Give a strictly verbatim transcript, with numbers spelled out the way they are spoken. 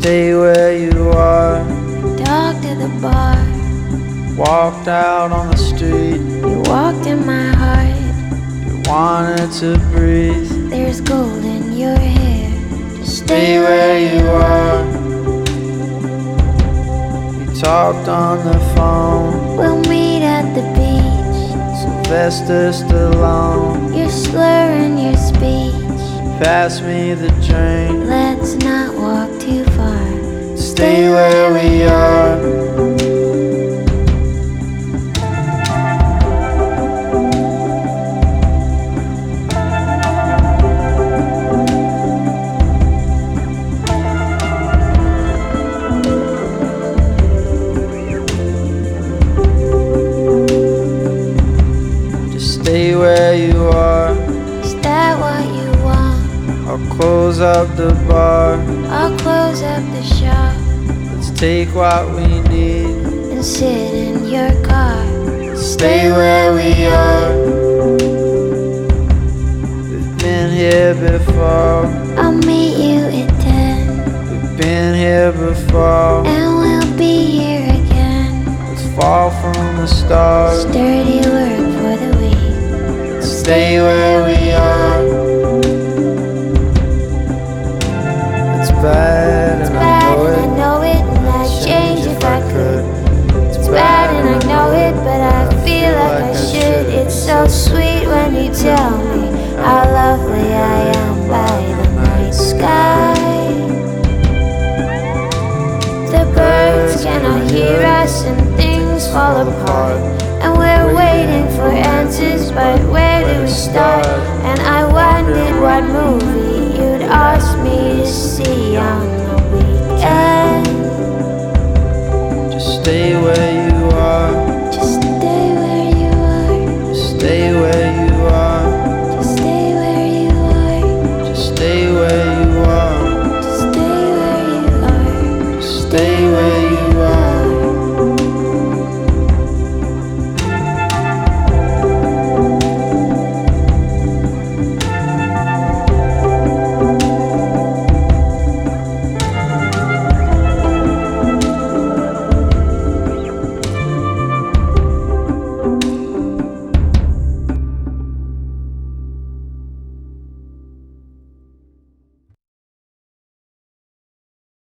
stay where you are. Talk to the bar. Walked out on the street. You walked in my heart. You wanted to breathe. There's gold in your hair. Just Stay where you are. We talked on the phone. We'll meet at the beach. Sylvester Stallone. You're slurring your speech. Pass me the drink. Let's not walk too far. Stay where we are. Just stay where you are. Is that what you want? I'll close up the bar. I'll close up the shop Let's take what we need. and sit in your car. Stay where we are. We've been here before. I'll meet you at ten, We've been here before. and we'll be here again. Let's fall from the stars. Sturdy work for the weak. Stay where we are. It's bad and I Bad know and I it. know it, and I'd change if I could. It's bad and I know it, but I feel like I should. It's so sweet when you tell me how lovely I am by the night sky. The birds cannot hear us and things fall apart, and we're waiting for answers, but where do we start? And I wondered what movie you'd ask me to see on the weekend. Just stay where you